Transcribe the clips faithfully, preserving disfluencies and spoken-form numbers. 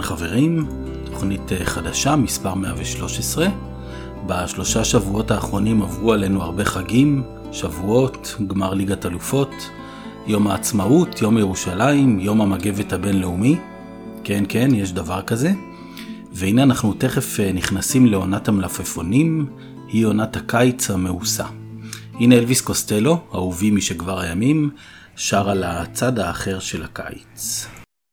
חברים, תוכנית חדשה, מספר מאה ושלוש עשרה. בשלושה שבועות האחרונים עברו עלינו הרבה חגים, שבועות, גמר ליגת אלופות, יום העצמאות, יום ירושלים, יום המגבת הבינלאומי. כן, כן, יש דבר כזה. והנה אנחנו תכף נכנסים לעונת המלפפונים, היא עונת הקיץ המאוסה. הנה אלוויס קוסטלו, אהובי משכבר הימים, שר על הצד האחר של הקיץ.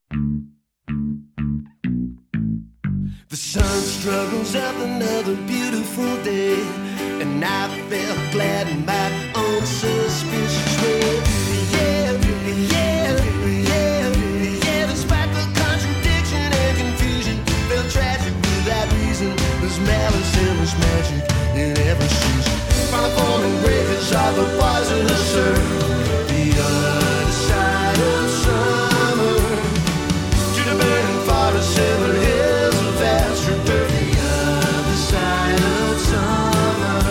The sun struggles up another beautiful day, and I felt glad in my own suspicious way. Yeah, yeah, yeah, yeah, despite the contradiction and confusion, felt tragic without reason. There's malice and there's magic in every season. Final form and breakers are the poisonous surf, the other side of summer, to the burning forest and the hills of Astro, the other side of summer.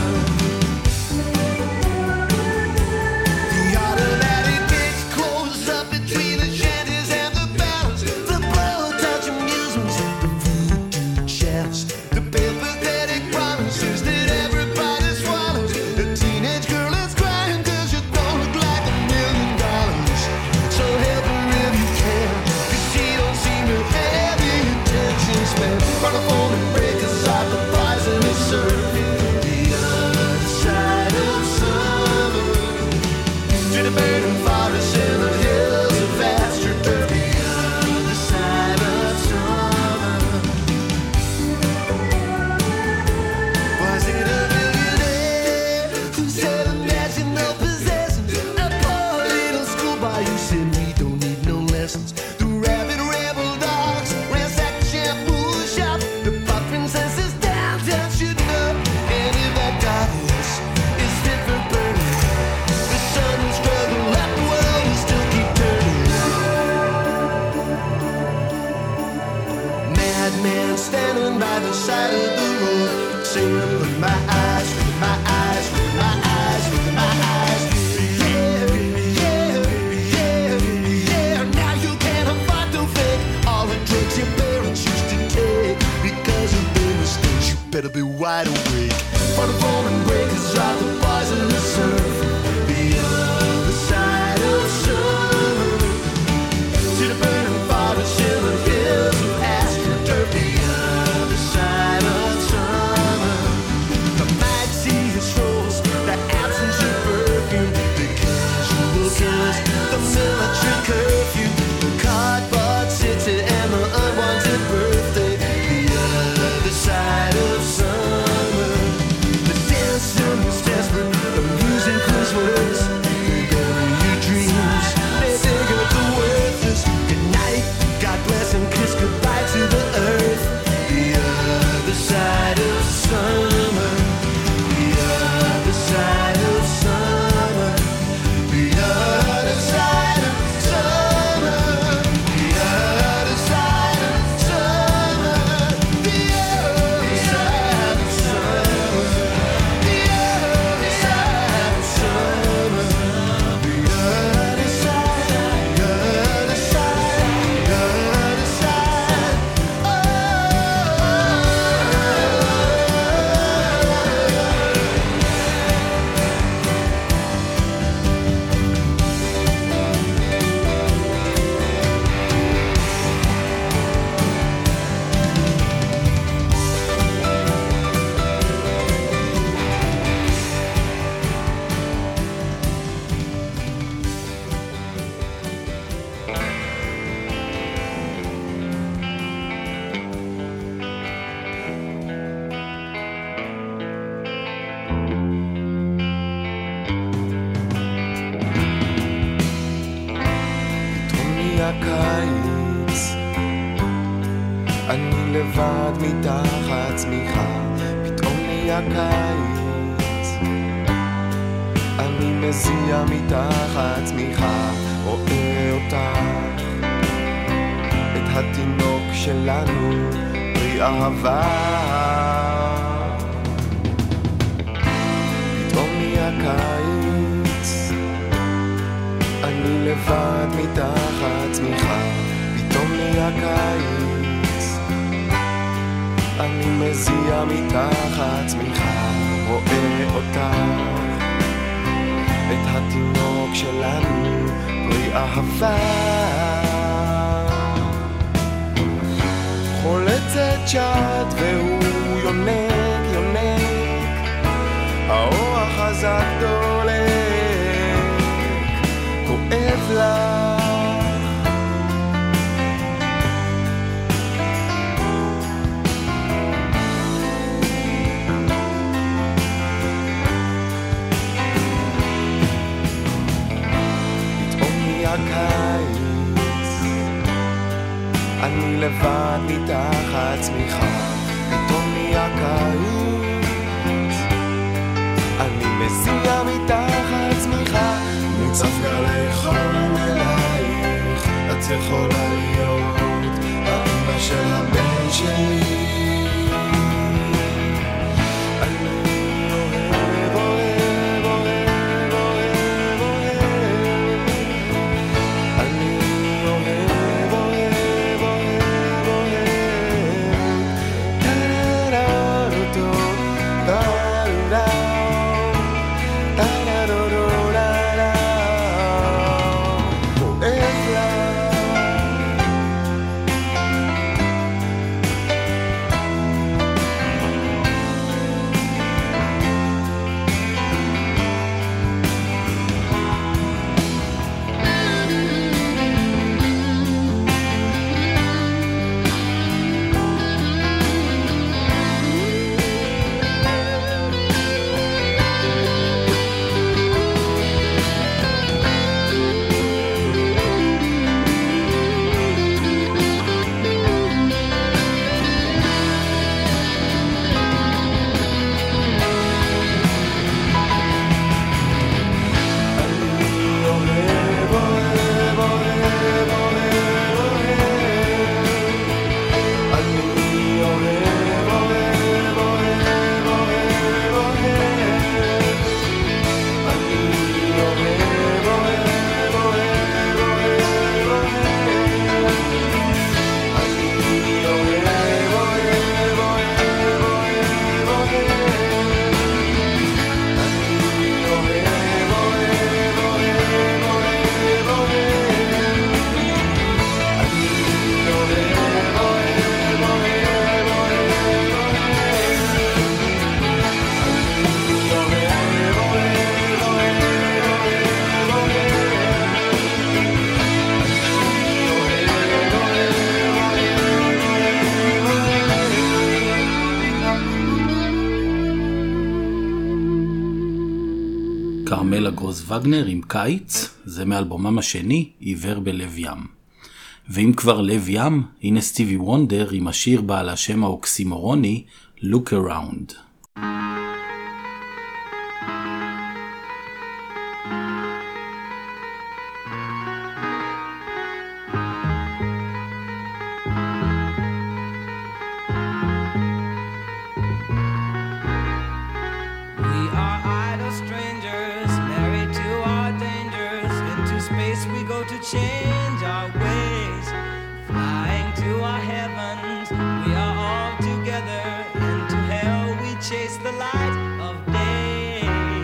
The automatic gates close up between the shanties and the battles, the blow-touch amusements, the voodoo shafts, the pathetic promises that everybody swallows. The teenage girl is crying 'cause you don't look like a million dollars. So help her if you can, 'cause she don't seem to have the intentions, man. Run a phone and break us off the poisonous surf, the other side of summer, to the burning forest and the hills of Astro, the other side of summer. Was it a millionaire who said imagine no possessions? A poor little schoolboy who said we don't need no lessons. The rabid rebel dogs ransacked the shampoo shop. The pop princesses downtown shooting up. And if that goddess is fit for burning, the sun will struggle up the world and still keep turning. Madman standing by the side of the road, singing with my eyes, with my eyes, with my eyes, with my eyes. Yeah, yeah, yeah, yeah. Now you can't afford to fake all the drugs your parents used to take because of their mistakes. You better be wide awake for the phone and breakers of the poisonous surf, the other side of summer, to the burning forest and the hills of Astro, the other side of summer. The might see his strolls, the absence of perfume, the casual kiss, the military curfew, the cardboard city and the unwanted birthday, the other side of summer. The dancing was desperate, the music was worse, they bury your dreams, they dig up the worthless. Good night, God bless and kiss goodbye to the earth, the other side of summer, the other side of summer, the other side of summer, the other side of summer, the other side of summer, the other side of summer, the other side, the other side, the other side. פתאום נהיה קיץ, אני לבד מתחת צמיחה. פתאום נהיה קיץ, אני מזיע מתחת צמיחה. רואה אותך, את התינוק שלנו, פרי אהבה. פתאום נהיה קיץ, אני לבד מתחת צמיחה. פתאום נהיה קיץ, מזיע מתחת צמיחה, רואה אותך, את התינוק שלנו, פרי אהבה. חולצת שד והוא יונק, יונק, האור החזק דולק, כואב לך. הקיץ, אני לבד מתחת צמיחה, פתאום נהיה קיץ, אני מזיע מתחת צמיחה, מוצף גלי חום אלייך, את יכולה להיות האמא של הבן שלי. כרמלה גרוס וגנר עם קיץ, זה מאלבומם השני, עיוור בלב ים. ואם כבר לב ים, הנה סטיבי וונדר עם השיר בעל השם האוקסימורוני, Look Around. Change our ways, flying to our heavens, we are all together, into hell we chase the light of day.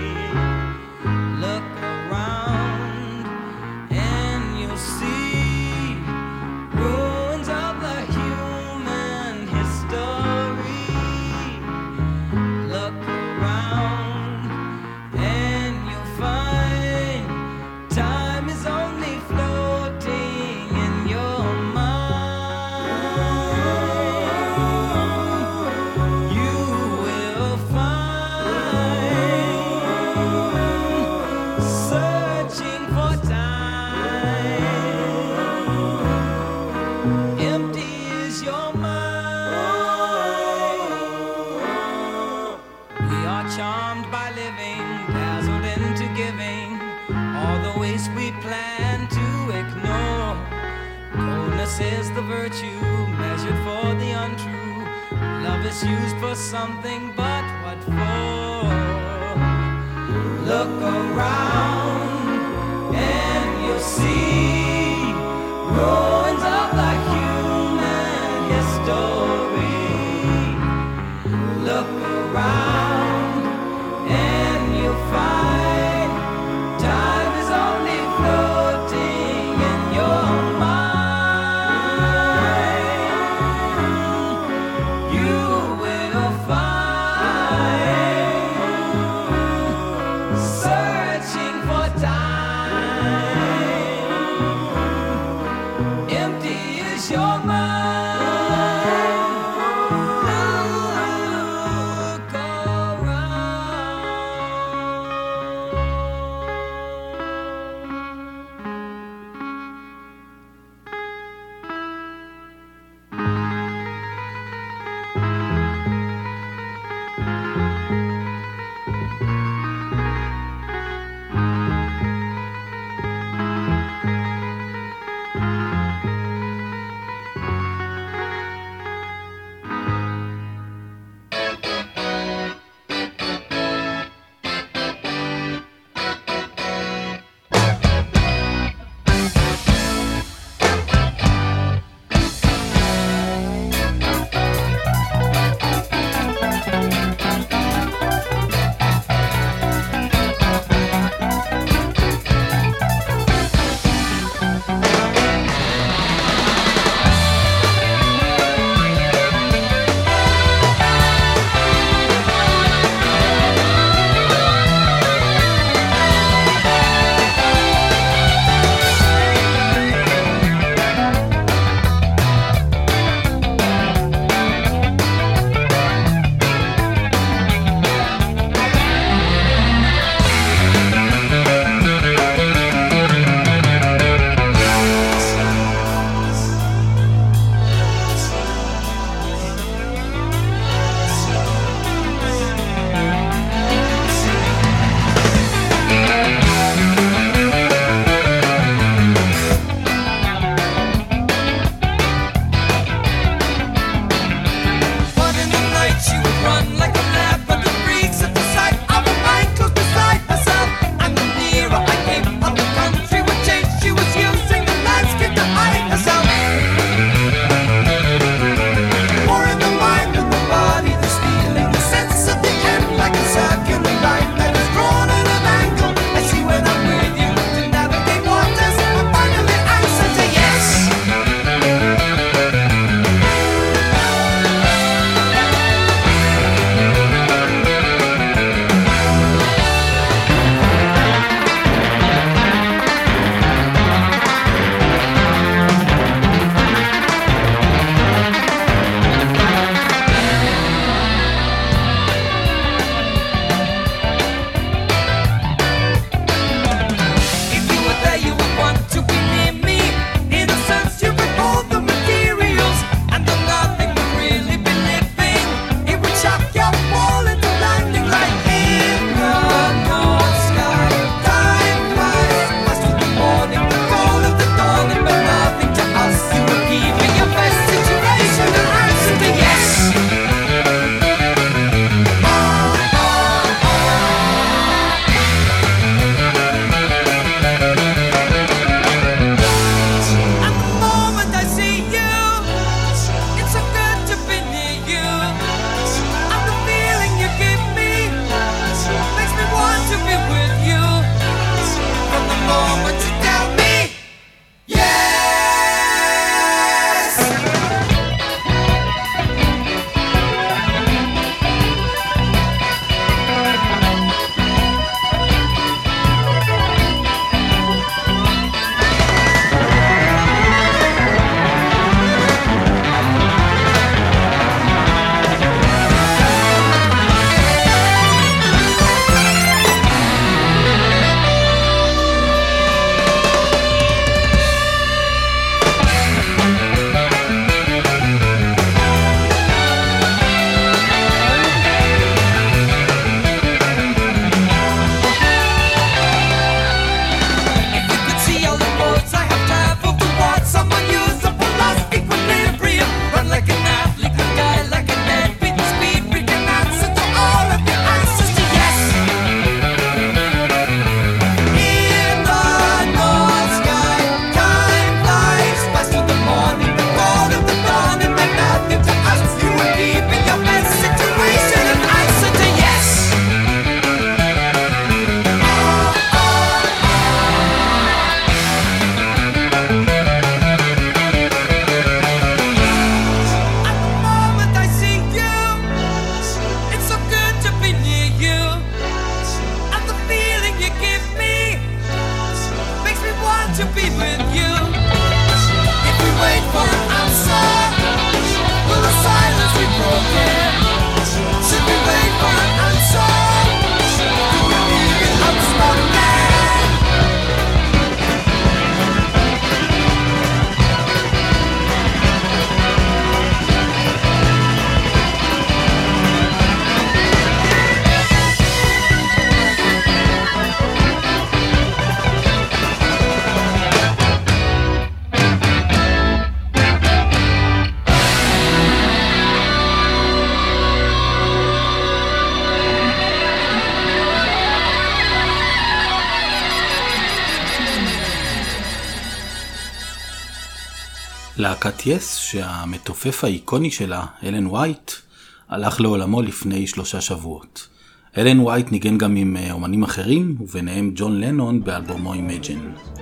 Look around and you'll see ruins of the human history. Look around and you'll find time is only floating in your mind. You will find, searching for time, empty is your mind. We are charmed by living, dazzled into giving, all the waste we plan to ignore. Coldness is the virtue measured for the untrue. Love is used for something, but what for? Look around and you'll see ruins of the human history. להקת יס, שהמתופף האיקוני שלה, אלן וייט, הלך לעולמו לפני שלושה שבועות. אלן וייט ניגן גם עם אומנים אחרים, וביניהם ג'ון לנון באלבומו Imagine.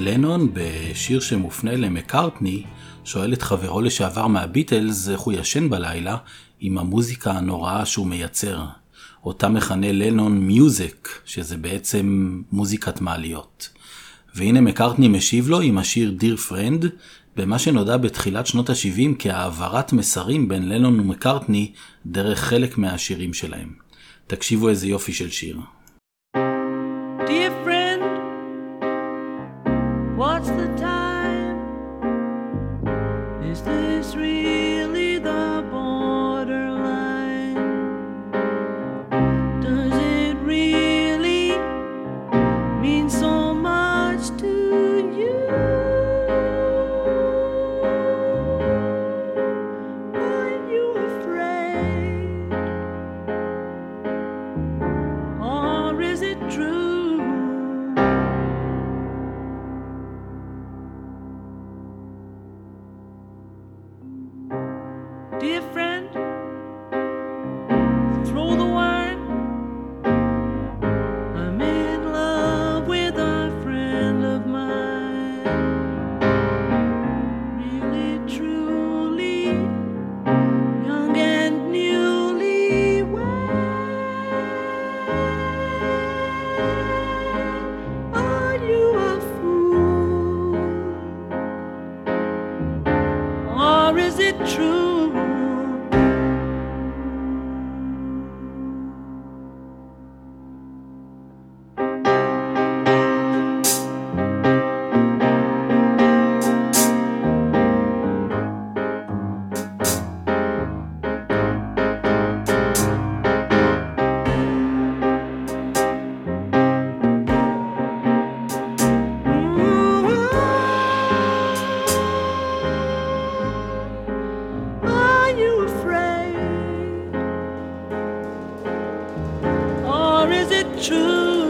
לנון בשיר שמופנה למקארטני שואל את חברו לשעבר מהביטלס איך הוא ישן בלילה עם המוזיקה הנוראה שהוא מייצר. אותה מכנה לנון מיוזיק, שזה בעצם מוזיקת מעליות. והנה מקארטני משיב לו עם השיר Dear Friend, במה שנודע בתחילת שנות ה-שבעים כהעברת מסרים בין לנון ומקארטני דרך חלק מהשירים שלהם. תקשיבו איזה יופי של שיר. Dear friend, what's the time? Is this really the borderline? Does it really mean so much to you? Are you afraid? Or is it true? Dear friend, throw the wine. I'm in love with a friend of mine. Really, truly, young and newlywed. Are you a fool? Or is it true? Are you afraid? Or is it true?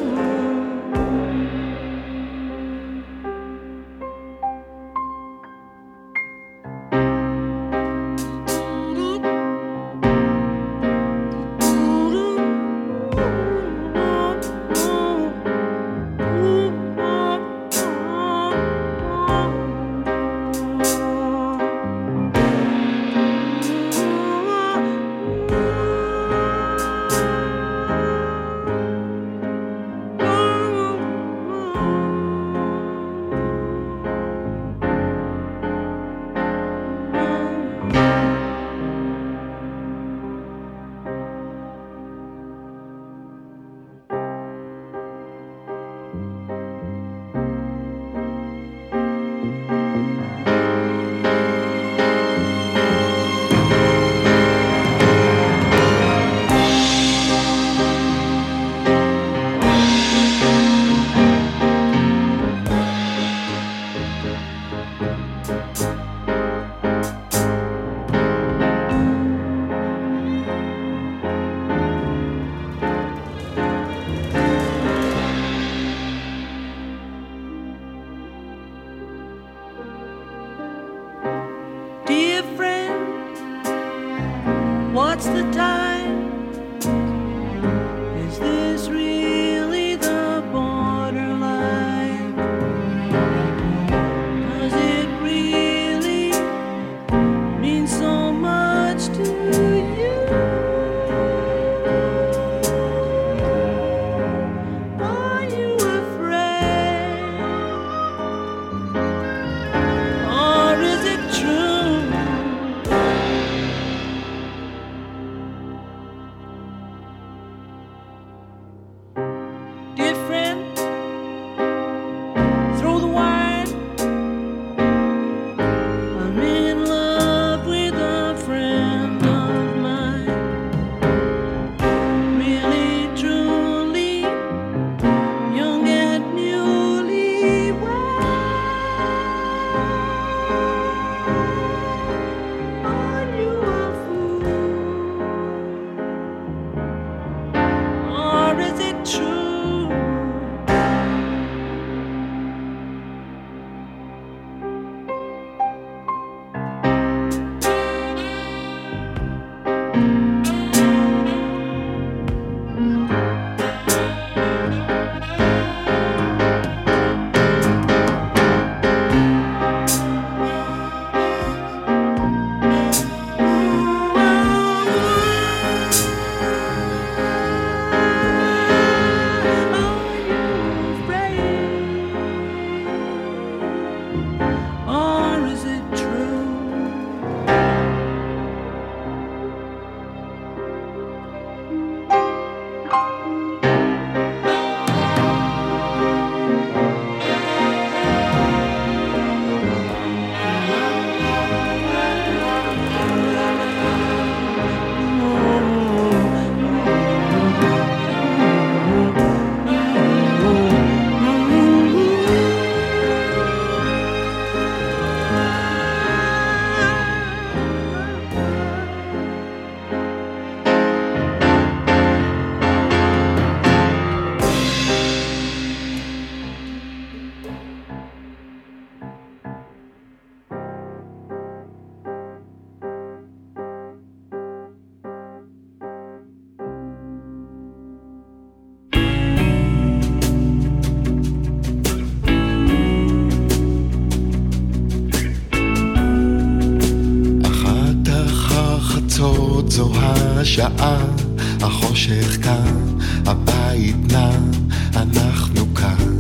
השעה, החושך כאן, הבית נע, אנחנו כאן.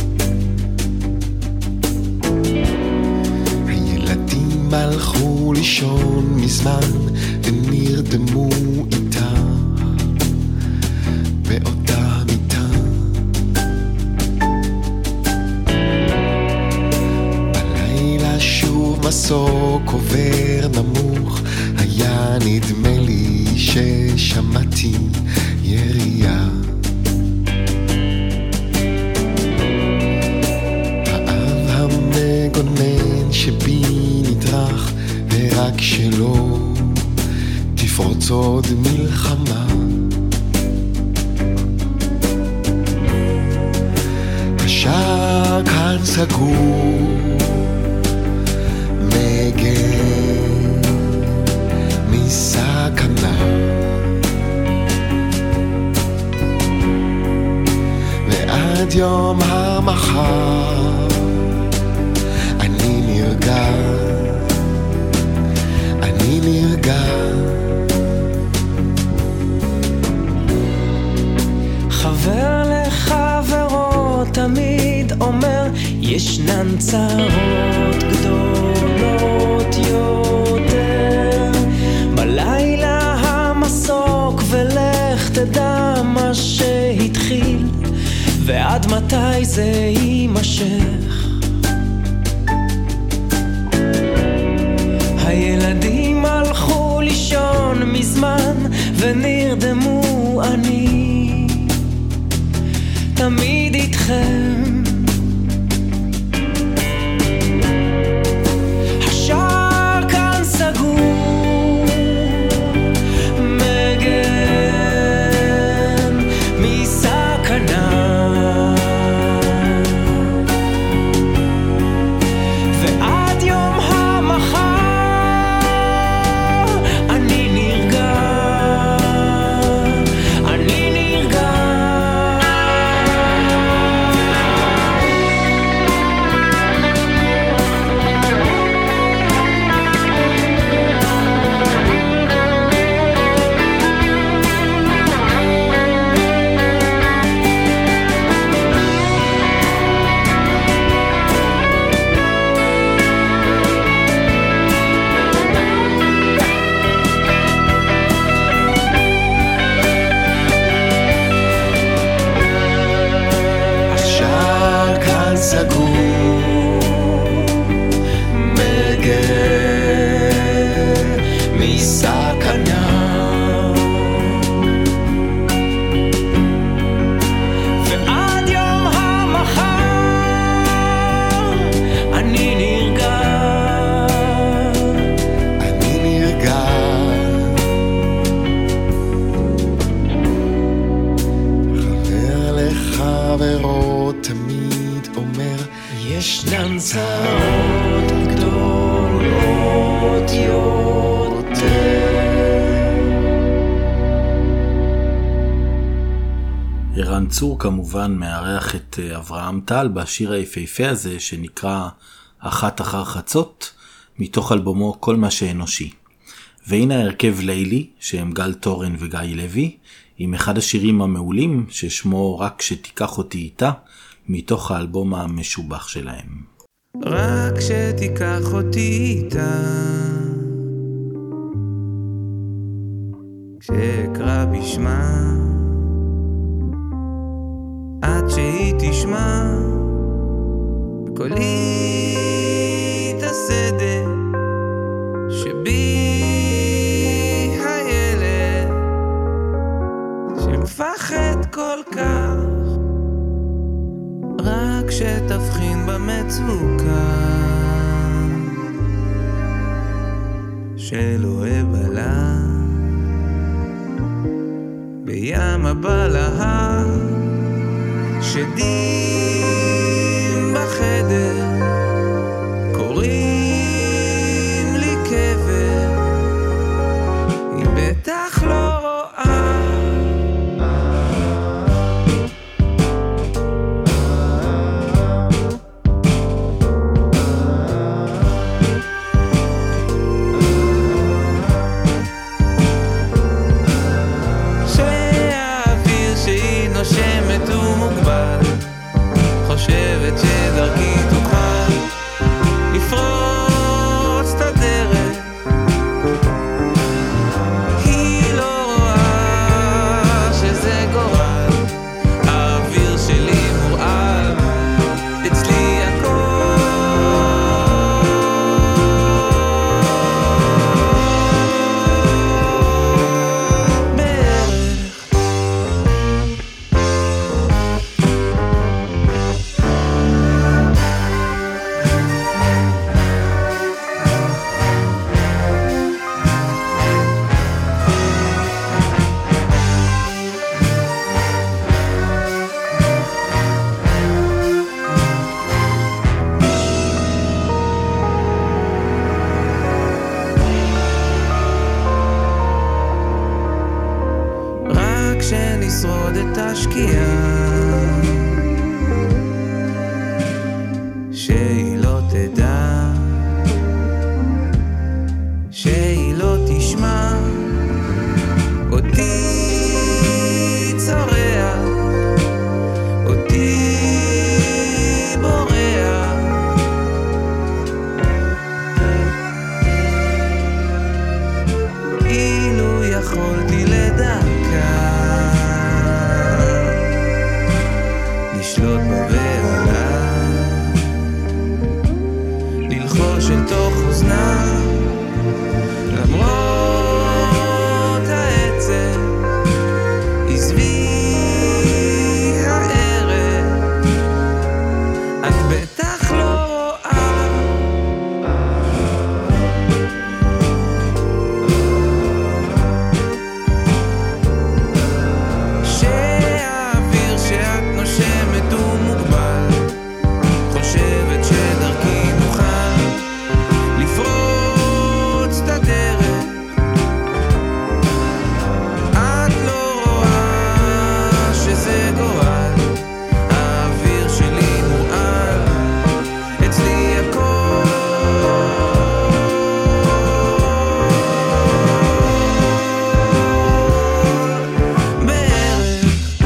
הילדים הלכו לישון מזמן ונרדמו איתה באותה מיטה. בלילה שוב מסוק עובר נמוך, היה נדמה לי ששמעתי ירייה. האב המגונן שבי נדרך, ורק שלא תפרוץ עוד מלחמה. השער כאן סגור, מגן מסכנה, ועד יום המחר אני נרגע, אני נרגע. חבר לחברו תמיד אומר, ישנן צרות גדולות יותר. בלילה המסוק ולך תדע מה שהתחיל ועד מתי זה יימשך. הילדים הלכו לישון מזמן ונרדמו, אני תמיד איתכם. השער כאן סגור, מגן מסכנה, ועד יום המחר אני נרגע, אני נרגע. השער כאן סגור, מגן מסכנה, ועד יום המחר אני נרגע, אני נרגע. חבר לחברו תמיד אומר, ישנן צרות גדולות יותר. ערן צור כמובן מארח את אברהם טל בשיר היפהפה הזה שנקרא אחת אחר חצות, מתוך אלבומו כל מה שאנושי. והנה הרכב לילי שהם גל תורן וגיא לוי עם אחד השירים המעולים ששמו רק שתיקח אותי איתה, מתוך האלבום המשובח שלהם. רק שתיקח אותי איתה, כשאקרא בשמה, עד שהיא תשמע בקולי את הסדר שבי הילד שמפחד כל כך. רק שתבחין במצוקה של אוהב עלה בים הבלהה, שדים בחדר קוראים לי קבר, היא בטח לא רואה. השקיעה, שהיא לא תדע, שהיא לא תשמע אותי צורח, אותי בורח. אילו יכולתי לדקה לשלוט בבעלה, ללחוש אל תוך אוזנה, למרות העצב עזבי הערב, את בטח לא רואה שהאוויר שאת נושמת הוא מוגבל, חושבת שדרכי נוכל לפרוץ את הדרך, את לא רואה שזה גורל, האוויר שלי מועל, אצלי הכל בערך.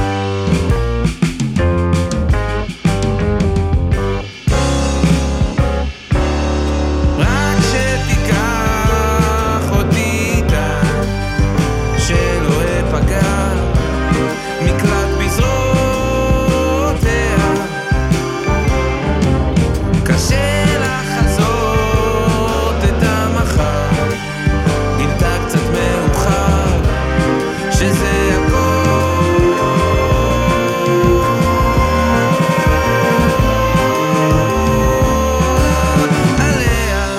רק שתיקח אותי איתה, שלא אפגע מקלט בזרועותיה, קשה לחזות את המחר, גילתה קצת מאוחר שזה הכל עליה.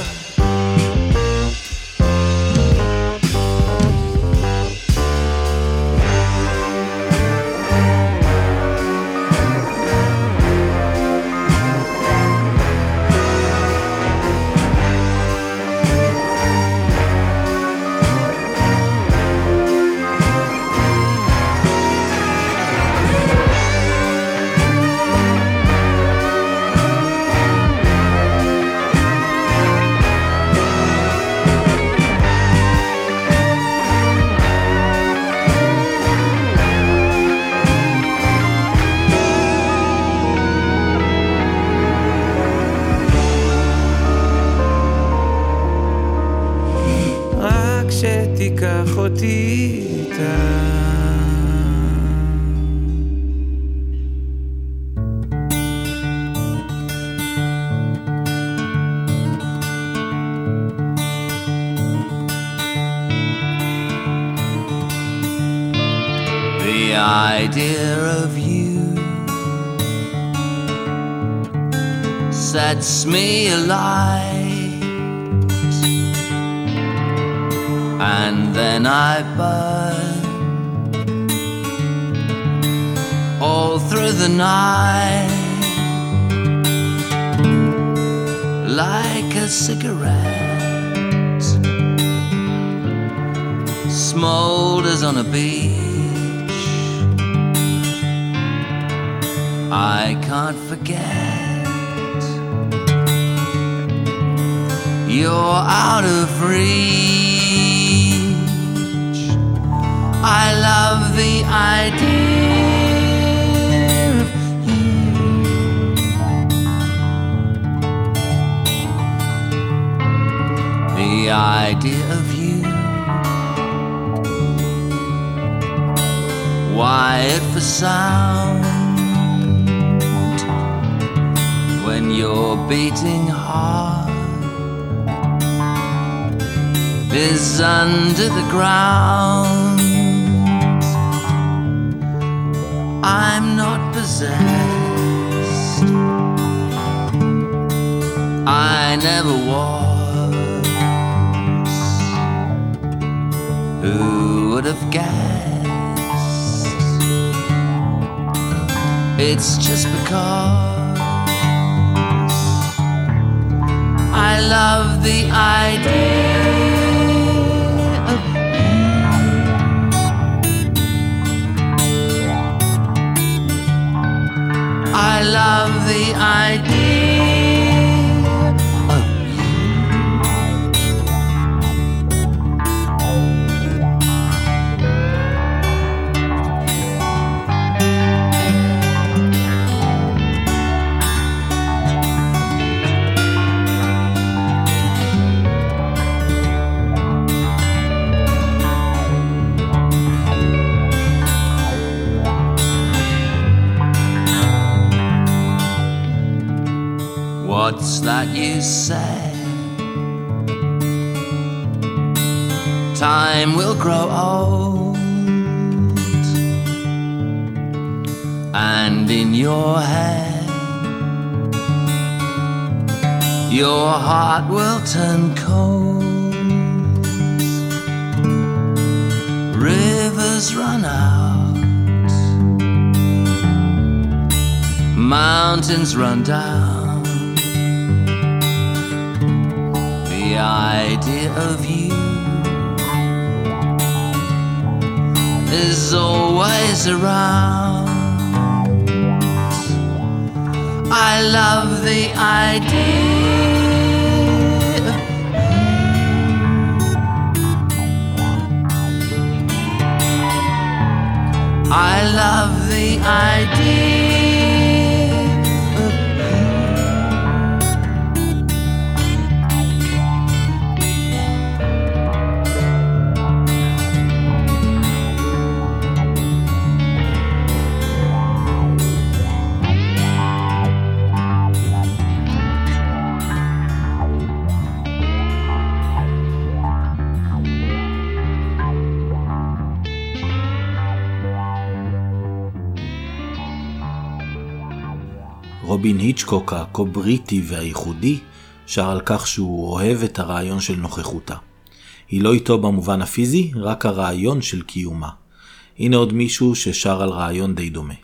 רק שתיקח אותי איתה. The idea of you sets me alight, and then I burn all through the night like a cigarette smolders on a beach. I can't forget you're out of reach. I love the idea of you. The idea of you. Wired for sound when you're beating hard is under the ground. I'm not possessed, I never was. Who would have guessed? It's just because I love the idea of you. idea of you. What's that you say? Time will grow old, and in your head your heart will turn cold. Rivers run out, mountains run down. The idea of you is always around. I love the idea of you. I love the idea. רובין היצ'קוק הקובריטי והייחודי שר על כך שהוא אוהב את הרעיון של נוכחותה. היא לא איתו במובן הפיזי, רק הרעיון של קיומה. הנה עוד מישהו ששר על רעיון די דומה.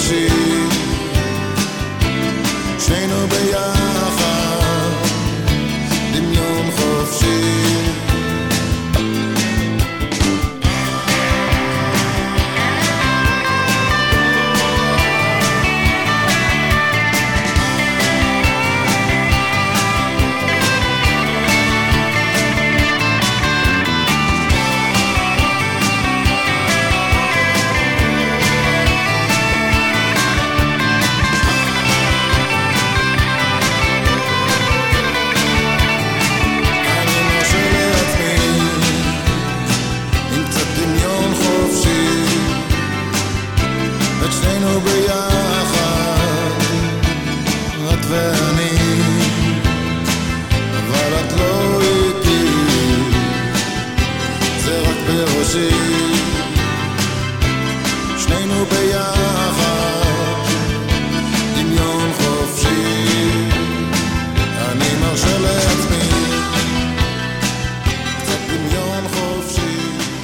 בראשי, שנינו ביחד, דמיון חופשי. שנינו ביחד, דמיון חופשי. אני מרשה לעצמי קצת דמיון חופשי.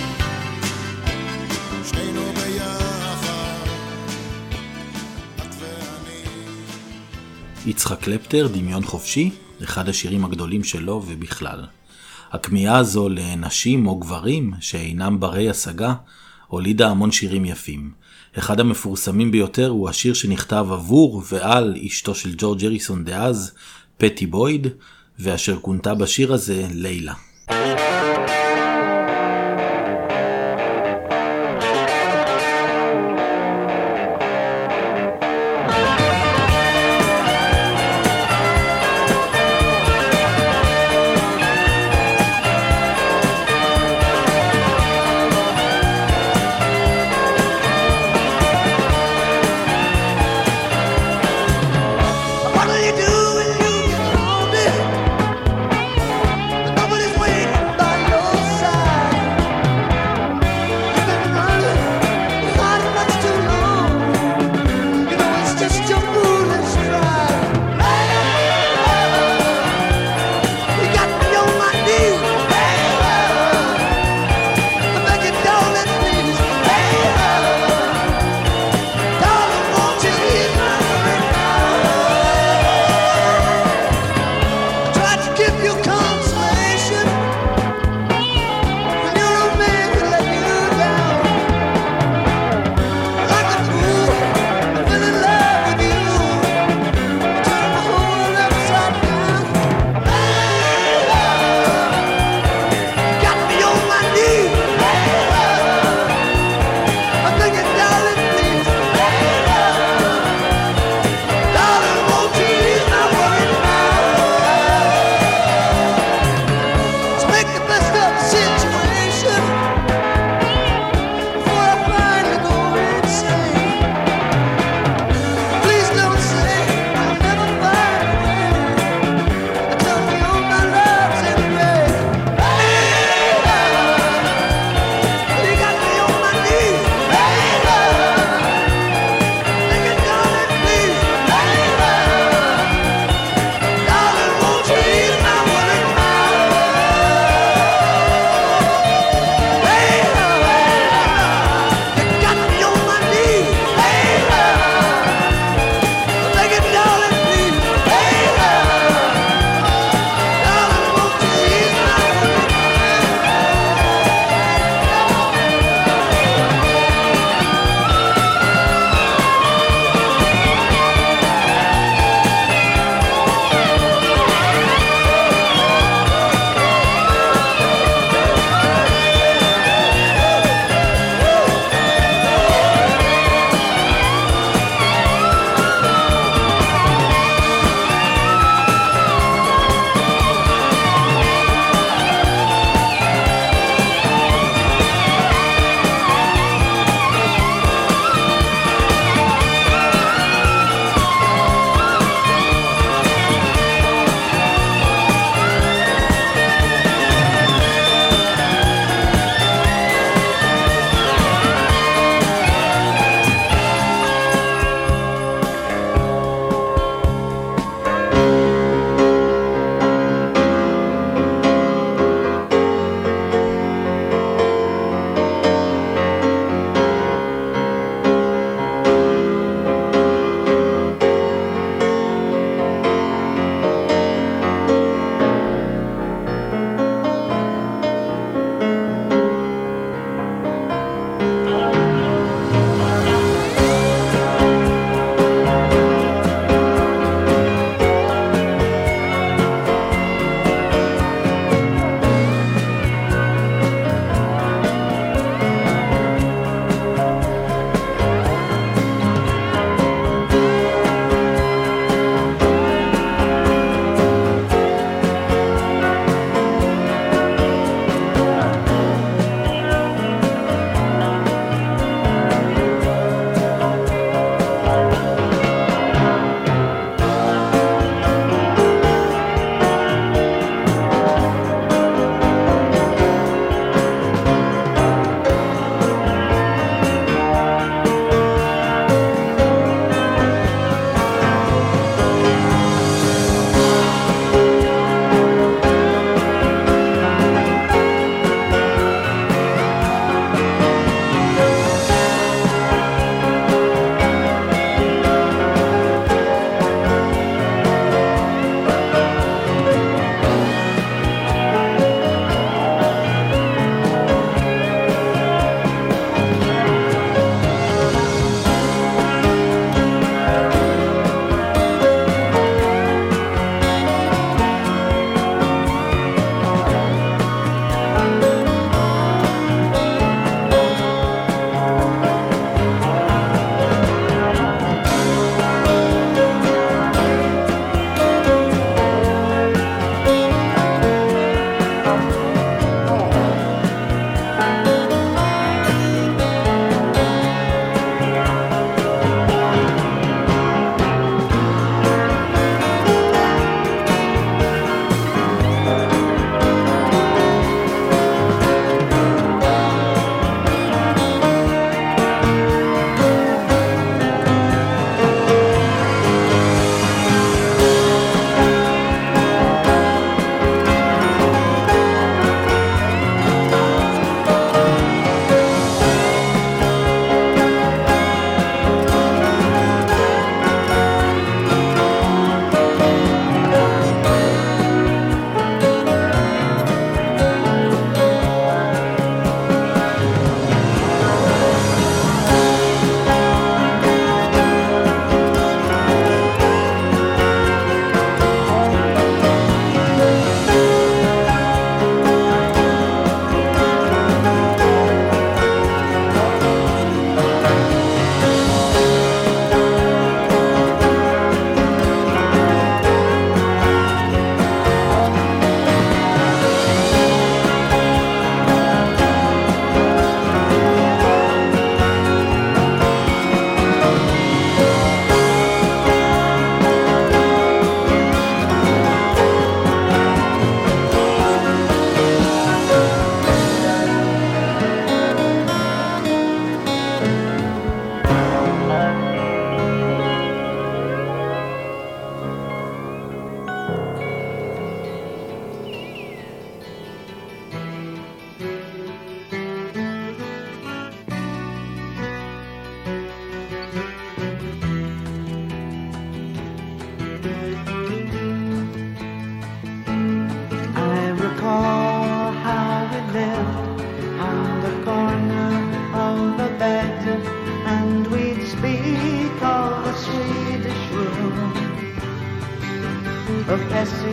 שנינו ביחד, את ואני. יצחק קלפטר, דמיון חופשי, אחד השירים הגדולים שלו ובכלל. הכמיהה הזו לנשים או גברים שאינם ברי השגה הולידה המון שירים יפים. אחד המפורסמים ביותר הוא השיר שנכתב עבור ועל אשתו של ג'ורג' הריסון דאז, פטי בויד, ואשר כונתה בשיר הזה לילה. What will you do when you get older? Nobody's waiting.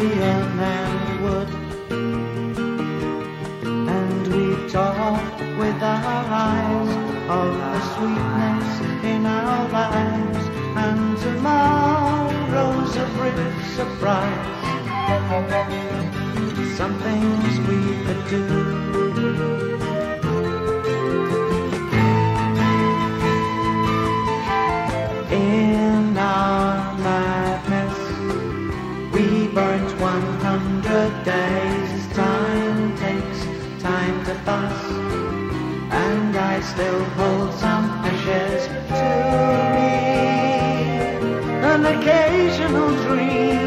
million men would. And we talk with our eyes of the sweetness in our lives, and tomorrow's a brief surprise. Some things we could do. In our madness, we burnt one hundred days. Time takes time to pass, and I still hold some ashes to me, an occasional dream.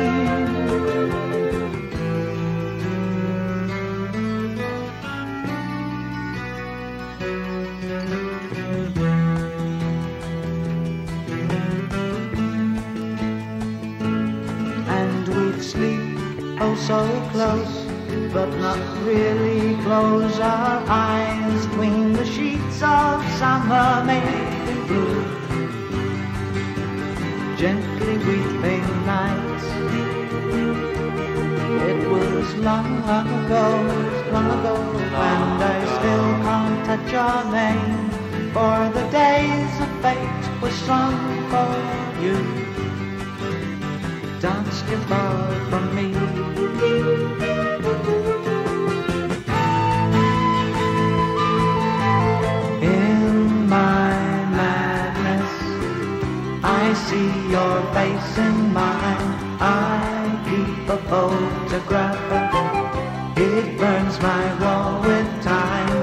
Oh, so close, but not really close our eyes between the sheets of summer made in blue. Gently weeping nights. It was long, long ago, long ago, and I still can't touch your name, for the days of fate were strong for you. Dance your bar from me. In my madness, I see your face in mine. I keep a photograph. It burns my wall with time.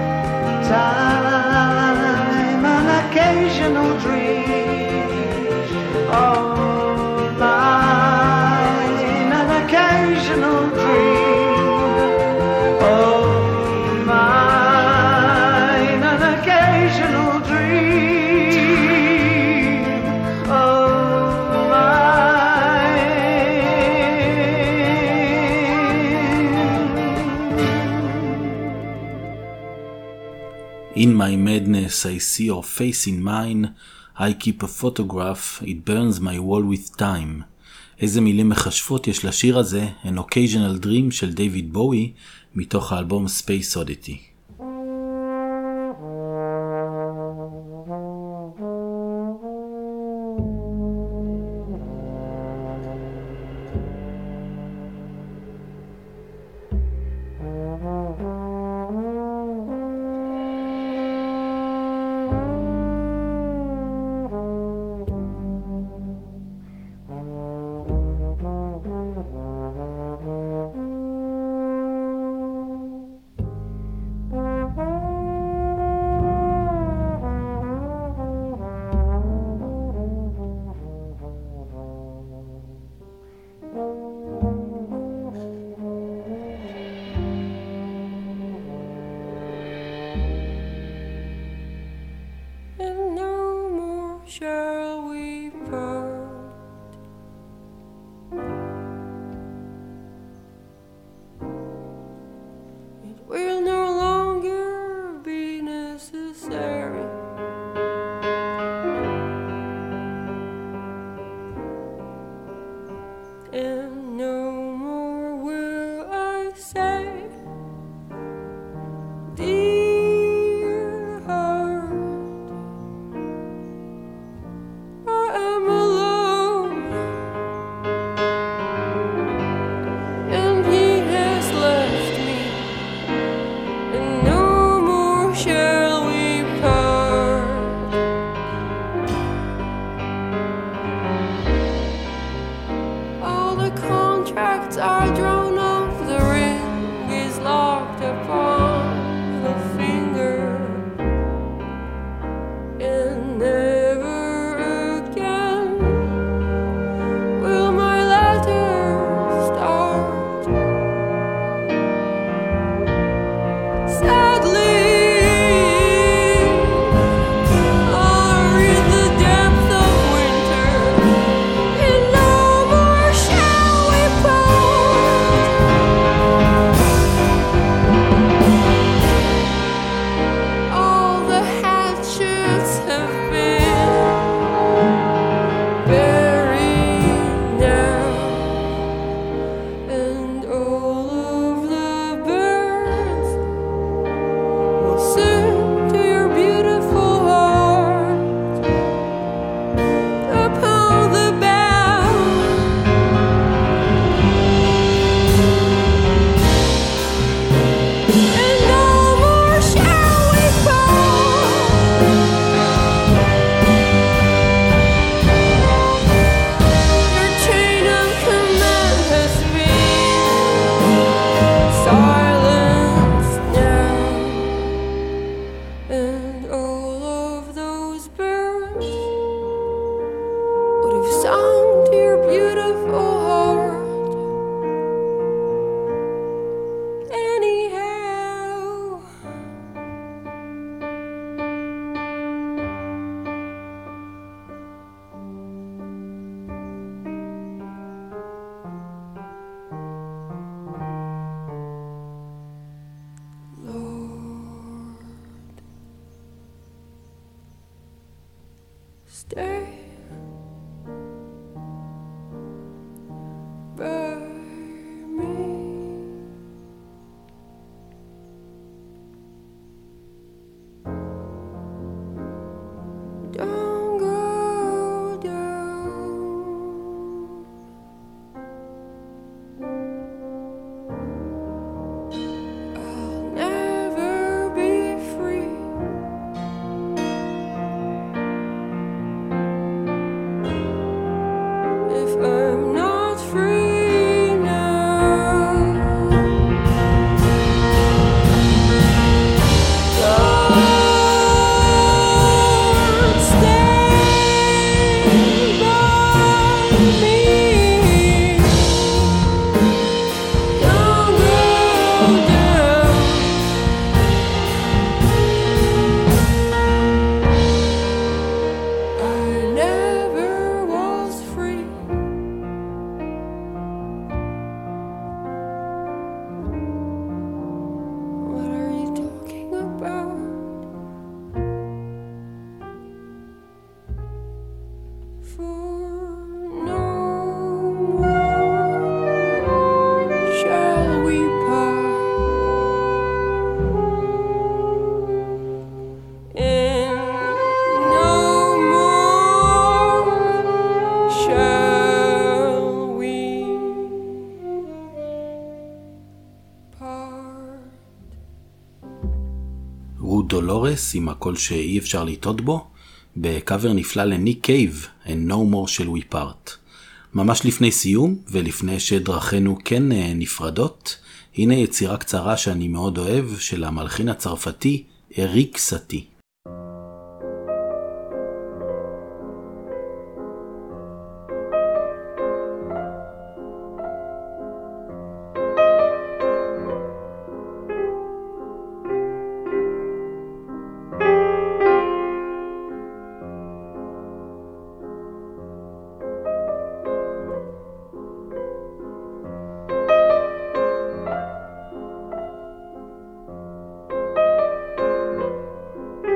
Time, an occasional dream. Oh, mine, an occasional dream. Oh, mine, an occasional dream. Oh, mine. In my madness, I see your face in mine. I keep a photograph, it burns my wall with time. איזה מילים מחשפות יש לשיר הזה, An Occasional Dream של דיוויד בואי, מתוך האלבום Space Oddity. song to your beautiful heart. Anyhow, Lord, stay by me. Don't go down. I'll never be free. If I'm not free now, Lord, stay by me. Don't go down. I never was free. What are you talking about? For no more shall we part, and no more shall we part. רות דולורס עם הקול שאי אפשר לטעות בו, בקאבר נפלא לניק קייב, And No More Shall We Part. ממש לפני סיום, ולפני שדרכינו כן אה, נפרדות, הנה יצירה קצרה שאני מאוד אוהב, של המלחין הצרפתי אריק סאטי. Thank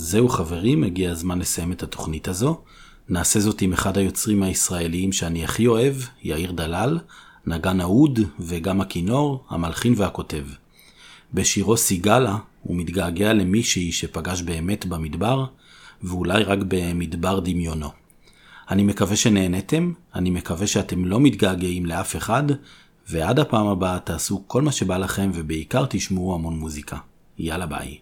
זהו חברים, הגיע הזמן לסיים את התוכנית הזו. נעשה זאת עם אחד היוצרים הישראליים שאני הכי אוהב, יאיר דלל, נגן אהוד וגם הכינור, המלחין והכותב. בשירו סיגלה הוא מתגעגע למישהי שפגש באמת במדבר, ואולי רק במדבר דמיונו. אני מקווה שנהנתם, אני מקווה שאתם לא מתגעגעים לאף אחד, ועד הפעם הבאה תעשו כל מה שבא לכם ובעיקר תשמעו המון מוזיקה. יאללה ביי.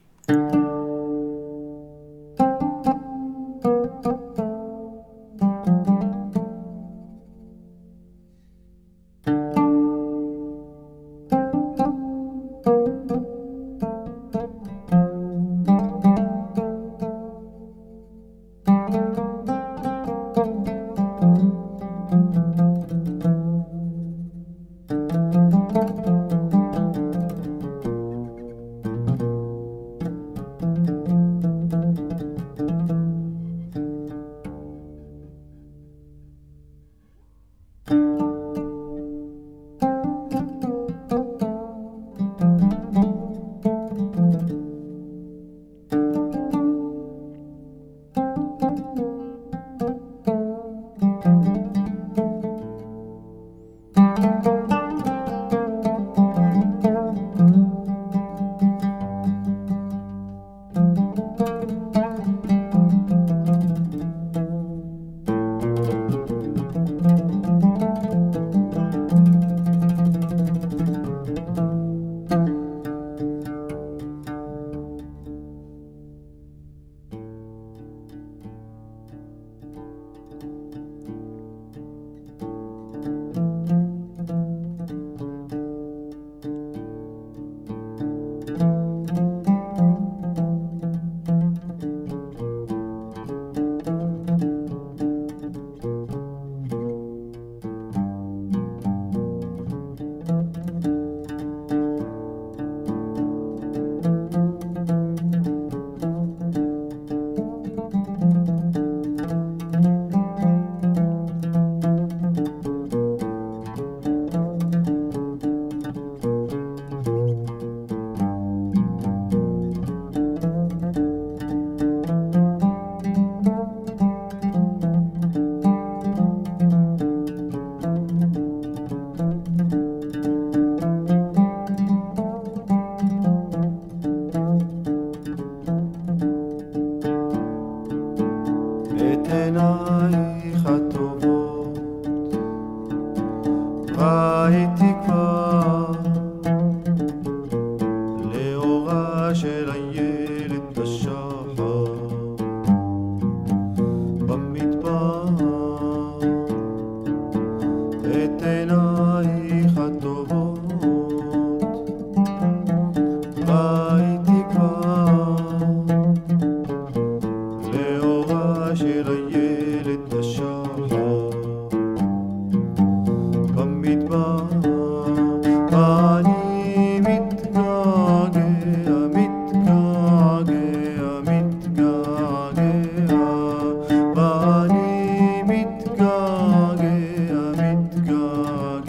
מתגעגע, מתגעגע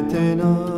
てない